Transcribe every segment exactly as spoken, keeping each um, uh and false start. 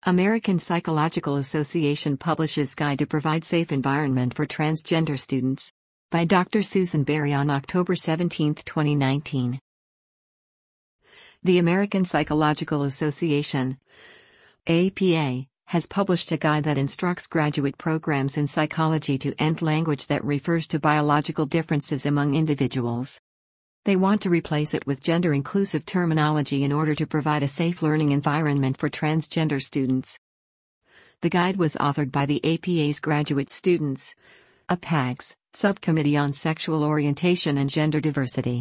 American Psychological Association publishes Guide to Provide Safe Environment for Transgender Students. By Doctor Susan Berry on October seventeenth, twenty nineteen. The American Psychological Association, A P A, has published a guide that instructs graduate programs in psychology to end language that refers to biological differences among individuals. They want to replace it with gender-inclusive terminology in order to provide a safe learning environment for transgender students. The guide was authored by the A P A's graduate students, A P A G's Subcommittee on Sexual Orientation and Gender Diversity.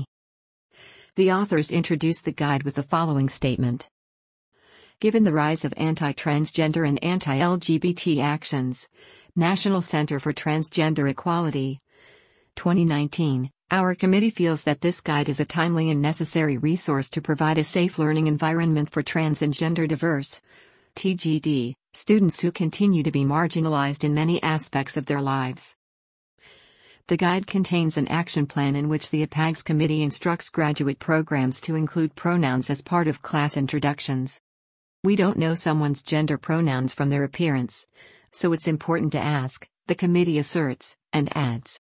The authors introduced the guide with the following statement. Given the rise of anti-transgender and anti-L G B T actions, National Center for Transgender Equality, twenty nineteen, our committee feels that this guide is a timely and necessary resource to provide a safe learning environment for trans and gender diverse T G D students who continue to be marginalized in many aspects of their lives. The guide contains an action plan in which the A P A G's committee instructs graduate programs to include pronouns as part of class introductions. We don't know someone's gender pronouns from their appearance, so it's important to ask, the committee asserts, and adds.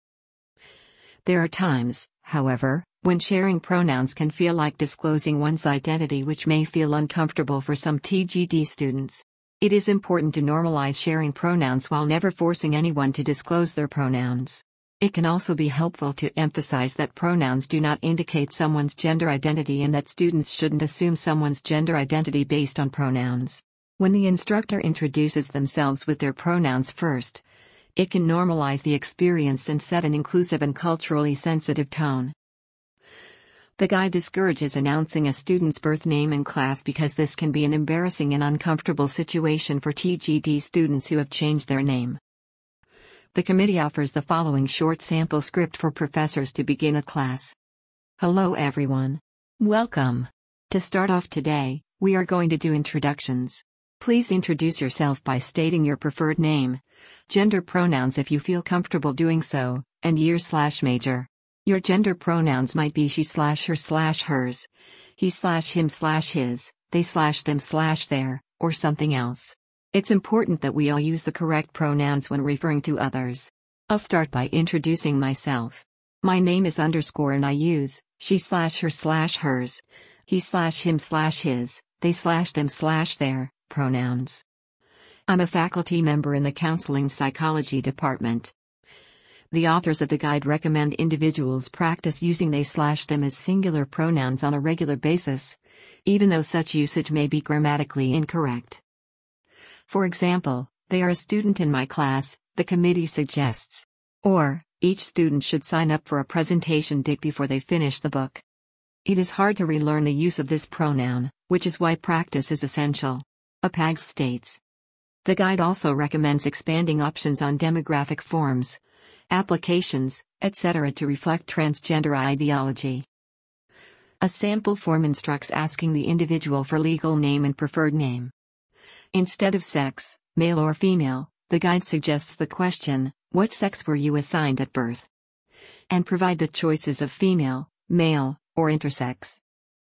There are times, however, when sharing pronouns can feel like disclosing one's identity, which may feel uncomfortable for some T G D students. It is important to normalize sharing pronouns while never forcing anyone to disclose their pronouns. It can also be helpful to emphasize that pronouns do not indicate someone's gender identity and that students shouldn't assume someone's gender identity based on pronouns. When the instructor introduces themselves with their pronouns first, it can normalize the experience and set an inclusive and culturally sensitive tone. The guide discourages announcing a student's birth name in class because this can be an embarrassing and uncomfortable situation for T G D students who have changed their name. The committee offers the following short sample script for professors to begin a class. Hello everyone. Welcome. To start off today, we are going to do introductions. Please introduce yourself by stating your preferred name, gender pronouns if you feel comfortable doing so, and year slash major. Your gender pronouns might be she slash her slash hers, he slash him slash his, they slash them slash their, or something else. It's important that we all use the correct pronouns when referring to others. I'll start by introducing myself. My name is underscore and I use she slash her slash hers, he slash him slash his, they slash them slash their pronouns. I'm a faculty member in the Counseling Psychology Department. The authors of the guide recommend individuals practice using they slash them as singular pronouns on a regular basis, even though such usage may be grammatically incorrect. For example, they are a student in my class, the committee suggests. Or, each student should sign up for a presentation dig before they finish the book. It is hard to relearn the use of this pronoun, which is why practice is essential. A P A G states. The guide also recommends expanding options on demographic forms, applications, et cetera to reflect transgender ideology. A sample form instructs asking the individual for legal name and preferred name. Instead of sex, male or female, the guide suggests the question, what sex were you assigned at birth? And provide the choices of female, male, or intersex.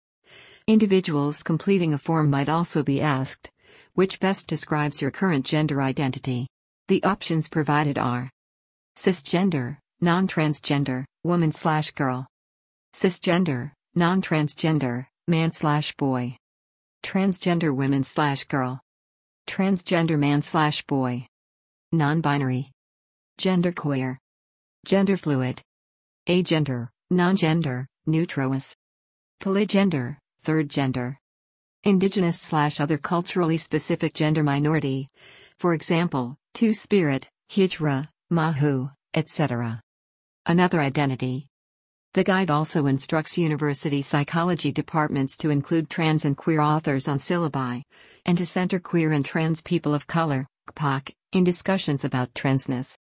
Individuals completing a form might also be asked, which best describes your current gender identity? The options provided are cisgender, non-transgender, woman slash girl. Cisgender, non-transgender, man slash boy. Transgender women slash girl. Transgender man slash boy. Non-binary. Genderqueer. Gender fluid. Agender, non-gender, neutrous. Polygender, third gender. Indigenous slash other culturally specific gender minority, for example, Two-Spirit, Hijra, Mahu, et cetera. Another identity. The guide also instructs university psychology departments to include trans and queer authors on syllabi, and to center queer and trans people of color, C P O C, in discussions about transness.